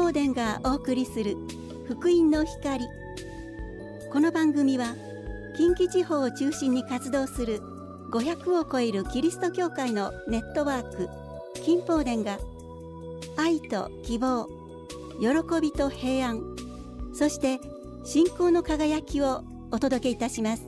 宝殿がお送りする福音の光。この番組は近畿地方を中心に活動する500を超えるキリスト教会のネットワーク金宝殿が愛と希望、喜びと平安、そして信仰の輝きをお届けいたします。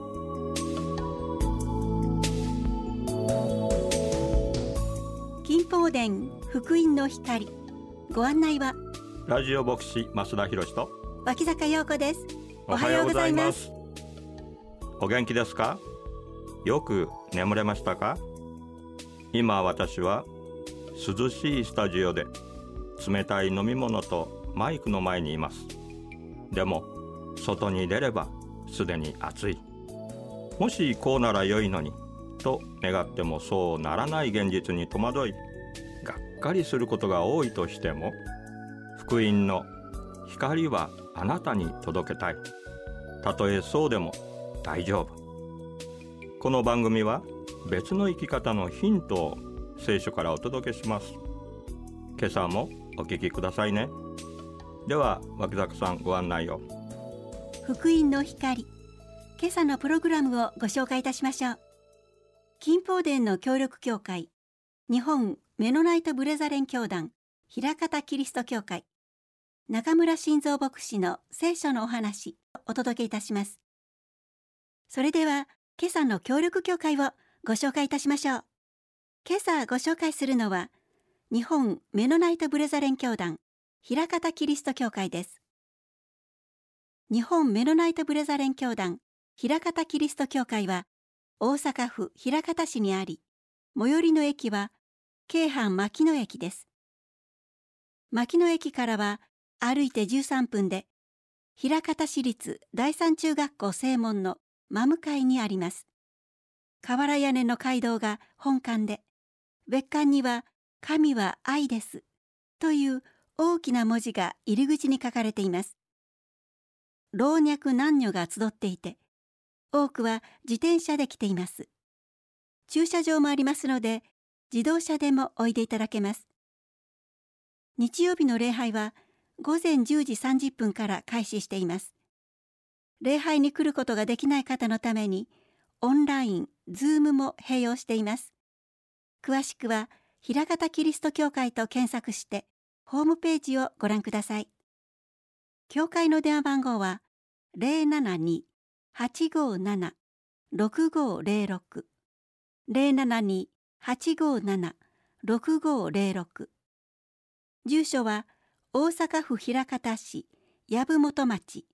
金宝殿福音の光、ご案内はラジオ牧師増田博と脇坂陽子です。おはようございます。 お元気ですか？よく眠れましたか？今私は涼しいスタジオで冷たい飲み物とマイクの前にいます。でも外に出ればすでに暑い。もしこうなら良いのにと願ってもそうならない現実に戸惑い、がっかりすることが多いとしても、福音の光はあなたに届けたい。たとえそうでも大丈夫。この番組は別の生き方のヒントを聖書からお届けします。今朝もお聞きくださいね。では脇坂さん、ご案内を。 福音の光、今朝のプログラムをご紹介いたしましょう。金宝殿の協力協会、日本メノナイトブレザレン教団枚方キリスト教会、中村新蔵牧師の聖書のお話をお届けいたします。それでは今朝の協力協会をご紹介いたしましょう。今朝ご紹介するのは日本メノナイトブレザレン教団枚方キリスト教会です。日本メノナイトブレザレン教団枚方キリスト教会は大阪府枚方市にあり、最寄りの駅は京阪牧野駅です。牧野駅からは歩いて13分で、枚方市立第三中学校正門の真向かいにあります。瓦屋根の街道が本館で、別館には神は愛ですという大きな文字が入り口に書かれています。老若男女が集っていて、多くは自転車で来ています。駐車場もありますので、自動車でもおいでいただけます。日曜日の礼拝は午前10時30分から開始しています。礼拝に来ることができない方のために、オンライン、ズームも併用しています。詳しくは、枚方キリスト教会と検索して、ホームページをご覧ください。教会の電話番号は、072-857-6506、072-857-6506。住所は、大阪府枚方市藪本町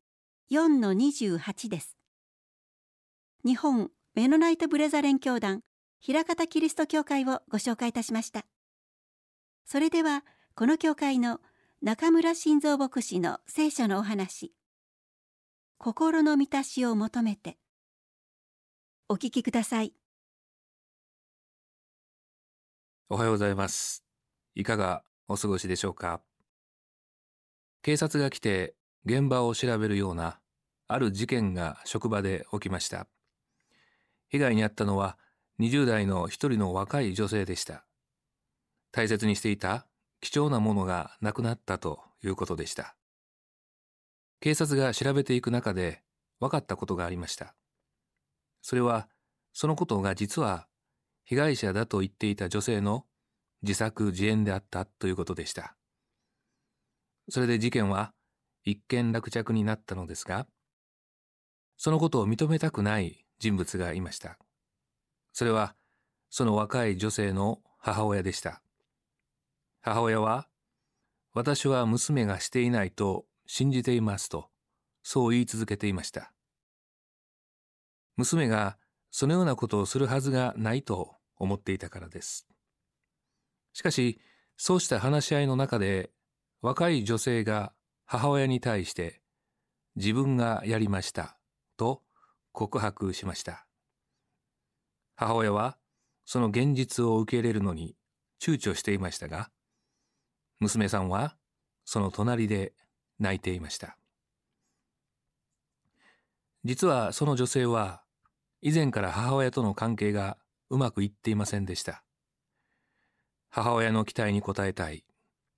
4-28 です。日本メノナイトブレザレン教団枚方キリスト教会をご紹介いたしました。それではこの教会の中村新蔵牧師の聖書のお話、心の満たしを求めて、お聞きください。 おはようございます。いかがお過ごしでしょうか。警察が来て現場を調べるようなある事件が職場で起きました。被害に遭ったのは20代の一人の若い女性でした。大切にしていた貴重なものがなくなったということでした。警察が調べていく中で分かったことがありました。それはそのことが実は被害者だと言っていた女性の自作自演であったということでした。それで事件は一件落着になったのですが、そのことを認めたくない人物がいました。それはその若い女性の母親でした。母親は、私は娘がしていないと信じていますと、そう言い続けていました。娘がそのようなことをするはずがないと思っていたからです。しかし、そうした話し合いの中で、若い女性が母親に対して、自分がやりましたと告白しました。母親はその現実を受け入れるのに躊躇していましたが、娘さんはその隣で泣いていました。実はその女性は以前から母親との関係がうまくいっていませんでした。母親の期待に応えたい。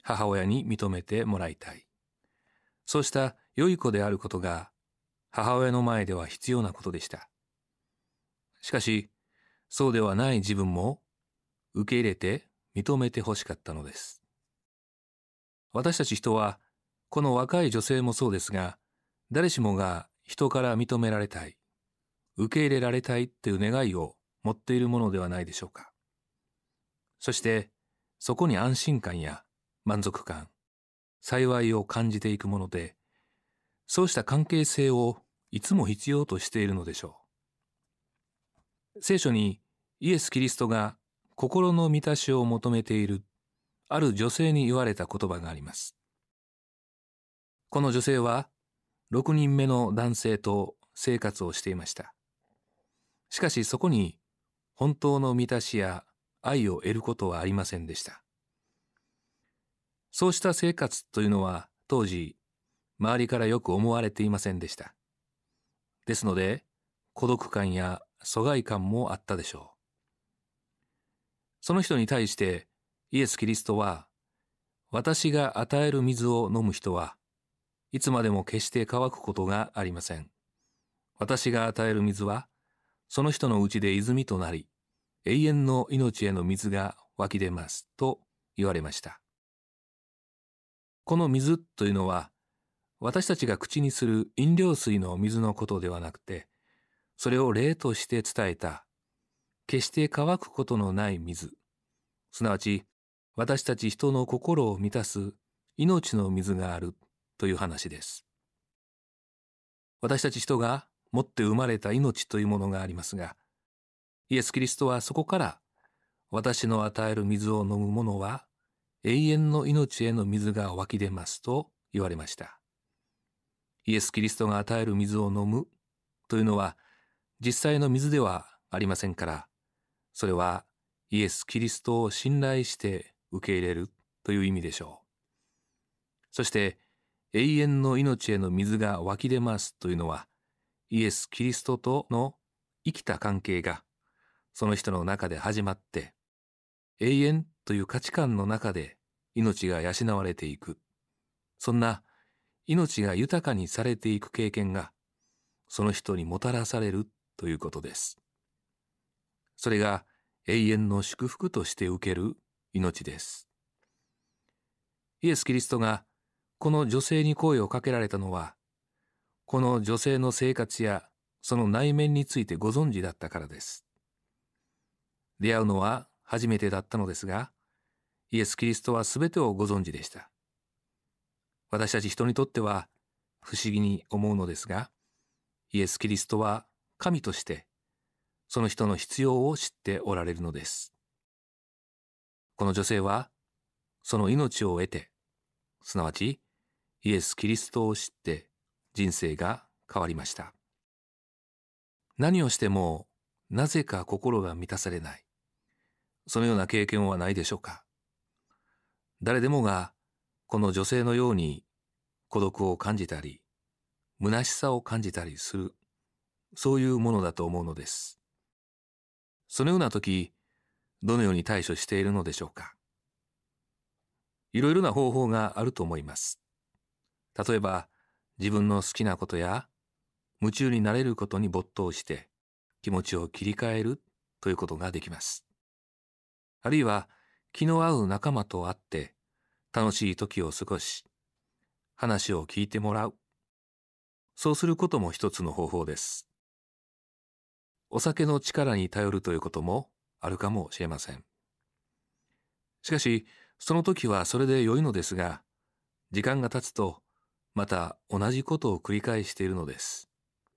母親に認めてもらいたい。そうした良い子であることが母親の前では必要なことでした。しかし、そうではない自分も受け入れて認めてほしかったのです。私たち人は、この若い女性もそうですが、誰しもが人から認められたい、受け入れられたいという願いを持っているものではないでしょうか。そして、そこに安心感や満足感、幸いを感じていくもので、そうした関係性をいつも必要としているのでしょう。聖書にイエス・キリストが心の満たしを求めているある女性に言われた言葉があります。この女性は6人目の男性と生活をしていました。しかしそこに本当の満たしや愛を得ることはありませんでした。そうした生活というのは当時周りからよく思われていませんでした。ですので孤独感や疎外感もあったでしょう。その人に対してイエス・キリストは、私が与える水を飲む人はいつまでも決して乾くことがありません。私が与える水はその人のうちで泉となり、永遠の命への水が湧き出ますと言われました。この水というのは、私たちが口にする飲料水の水のことではなくて、それを例として伝えた、決して乾くことのない水、すなわち私たち人の心を満たす命の水があるという話です。私たち人が持って生まれた命というものがありますが、イエス・キリストはそこから私の与える水を飲む者は永遠の命への水が湧き出ますと言われました。イエス・キリストが与える水を飲むというのは実際の水ではありませんから、それはイエス・キリストを信頼して受け入れるという意味でしょう。そして永遠の命への水が湧き出ますというのは、イエス・キリストとの生きた関係がその人の中で始まって、永遠という価値観の中で命が養われていく、そんな命が豊かにされていく経験がその人にもたらされるということです。それが永遠の祝福として受ける命です。イエス・キリストがこの女性に声をかけられたのは、この女性の生活やその内面についてご存知だったからです。出会うのは初めてだったのですが、イエス・キリストはすべてをご存知でした。私たち人にとっては不思議に思うのですが、イエス・キリストは神としてその人の必要を知っておられるのです。この女性はその命を得て、すなわちイエス・キリストを知って人生が変わりました。何をしてもなぜか心が満たされない、そのような経験はないでしょうか。誰でもがこの女性のように孤独を感じたり、虚しさを感じたりする、そういうものだと思うのです。そのような時、どのように対処しているのでしょうか。いろいろな方法があると思います。例えば、自分の好きなことや夢中になれることに没頭して気持ちを切り替えるということができます。あるいは、気の合う仲間と会って楽しい時を過ごし、話を聞いてもらう。そうすることも一つの方法です。お酒の力に頼るということもあるかもしれません。しかし、その時はそれで良いのですが、時間が経つとまた同じことを繰り返しているのです。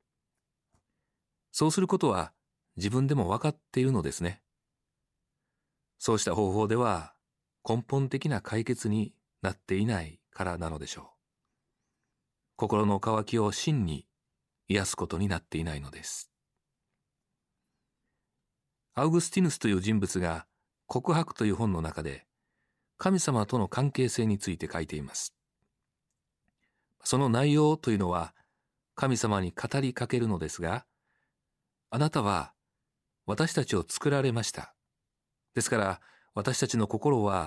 そうすることは自分でも分かっているのですね。そうした方法では根本的な解決になっていないからなのでしょう。心の渇きを真に癒すことになっていないのです。アウグスティヌスという人物が告白という本の中で神様との関係性について書いています。その内容というのは神様に語りかけるのですが、あなたは私たちを作られました。ですから私たちの心は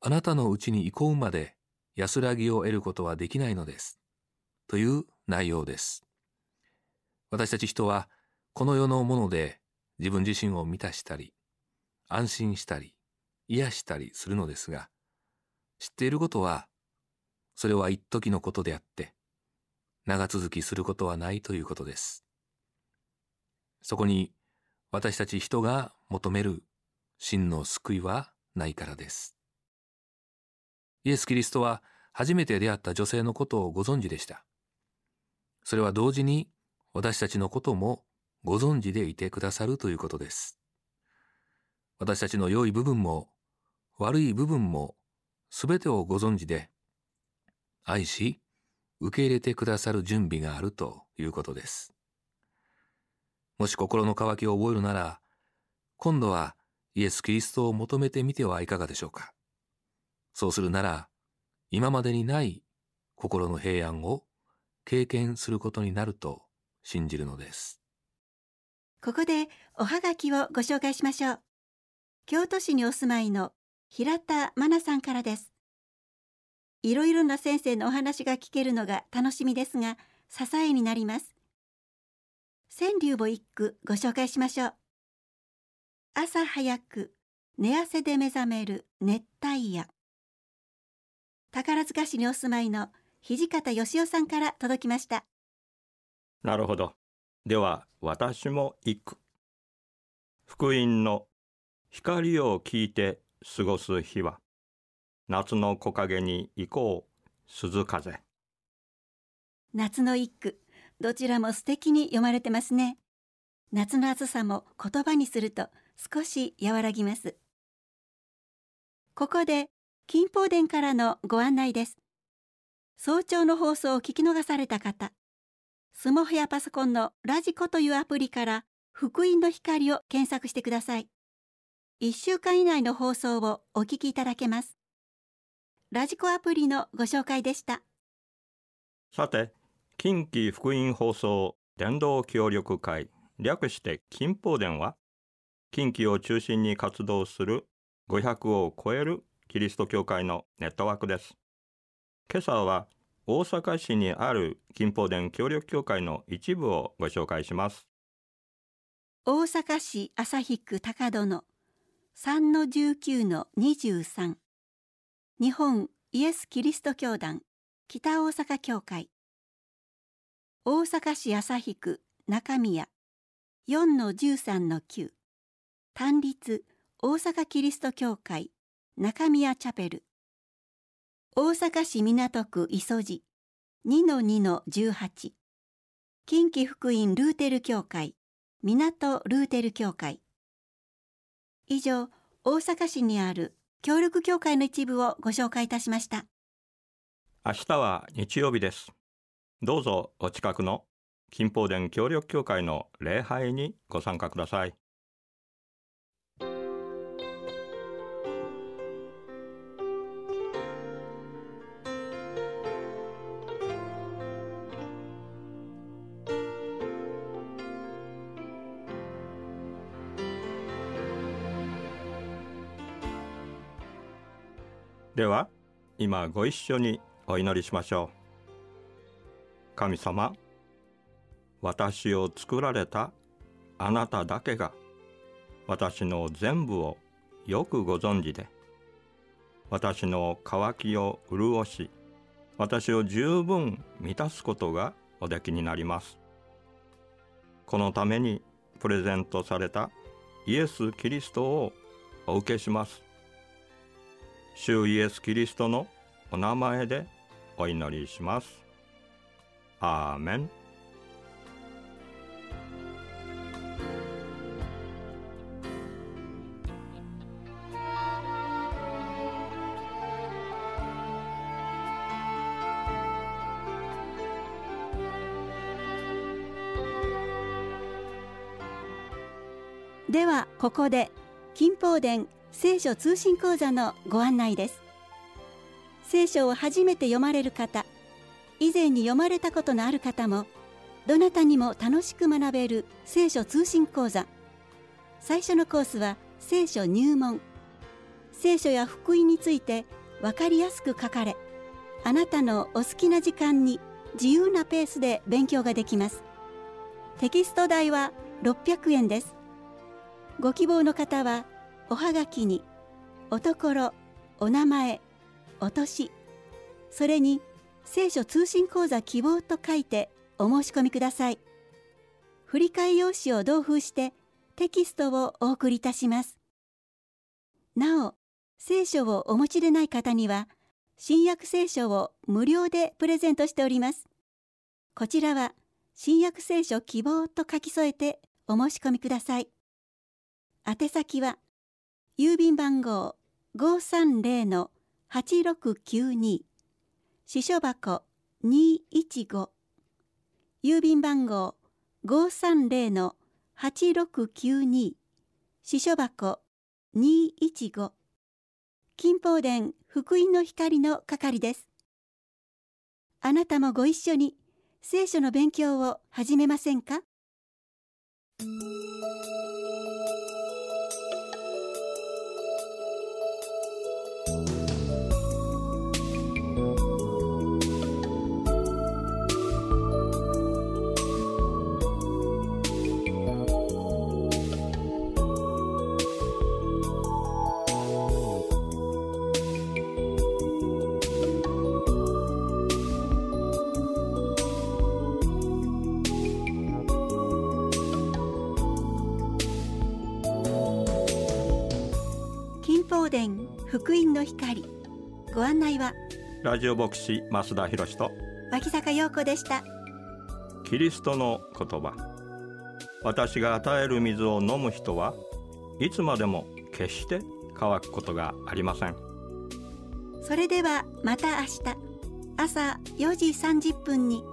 あなたのうちに憩うまで安らぎを得ることはできないのです。という内容です。私たち人はこの世のもので自分自身を満たしたり、安心したり、癒したりするのですが、知っていることは、それは一時のことであって、長続きすることはないということです。そこに私たち人が求める真の救いはないからです。イエス・キリストは初めて出会った女性のことをご存知でした。それは同時に私たちのこともご存知でいてくださるということです。私たちの良い部分も悪い部分もすべてをご存知で愛し受け入れてくださる準備があるということです。もし心の渇きを覚えるなら、今度はイエス・キリストを求めてみてはいかがでしょうか。そうするなら、今までにない心の平安を経験することになると信じるのです。 ここでおはがきをご紹介しましょう。京都市にお住まいの平田真奈さんからです。いろいろな先生のお話が聞けるのが楽しみですが、支えになります。川柳を一句ご紹介しましょう。朝早く寝汗で目覚める熱帯夜。宝塚市にお住まいの土方義雄さんから届きました。 なるほど。では私も一句。福音の光を聞いて過ごす日は、夏の木陰に行こう鈴風。 夏の一句、どちらも素敵に読まれてますね。夏の暑さも言葉にすると少し和らぎます。ここで金宝殿からのご案内です。早朝の放送を聞き逃された方、スマホやパソコンのラジコというアプリから福音の光を検索してください。1週間以内の放送をお聞きいただけます。ラジコアプリのご紹介でした。 さて、近畿福音放送伝道協力会、略して金宝殿は、近畿を中心に活動する500を超えるキリスト教会のネットワークです。今朝は大阪市にある金宝殿協力協会の一部をご紹介します。 大阪市旭区高殿 3-19-23 日本イエス・キリスト教団北大阪教会、大阪市旭区中宮 4-13-9 単立大阪キリスト教会中宮チャペル、大阪市港区磯路 2-2-18 近畿福音ルーテル教会港ルーテル教会。以上、大阪市にある協力教会の一部をご紹介いたしました。 明日は日曜日です。どうぞお近くの金宝殿協力教会の礼拝にご参加ください。では、今ご一緒にお祈りしましょう。神様、私を作られたあなただけが私の全部をよくご存知で、私の渇きを潤し、私を十分満たすことがおできになります。このためにプレゼントされたイエス・キリストをお受けします。主イエス・キリストのお名前でお祈りします。アーメン。 ではここで金宝殿聖書通信講座のご案内です。聖書を初めて読まれる方、以前に読まれたことのある方も、どなたにも楽しく学べる聖書通信講座。最初のコースは聖書入門。 聖書や福音について分かりやすく書かれ、あなたのお好きな時間に自由なペースで勉強ができます。テキスト代は600円です。ご希望の方はおはがきにおところ、お名前、お年、それに聖書通信講座希望と書いてお申し込みください。振替用紙を同封してテキストをお送りいたします。なお、聖書をお持ちでない方には新約聖書を無料でプレゼントしております。こちらは新約聖書希望と書き添えてお申し込みください。宛先は郵便番号 530-8692 支所箱215、郵便番号 530-8692 支所箱215、金宝殿福音の光の係です。あなたもご一緒に聖書の勉強を始めませんか？金宝殿福音の光、ご案内はラジオ牧師増田博と脇坂陽子でした。 キリストの言葉、私が与える水を飲む人はいつまでも決して乾くことがありません。 それではまた明日朝4時30分に。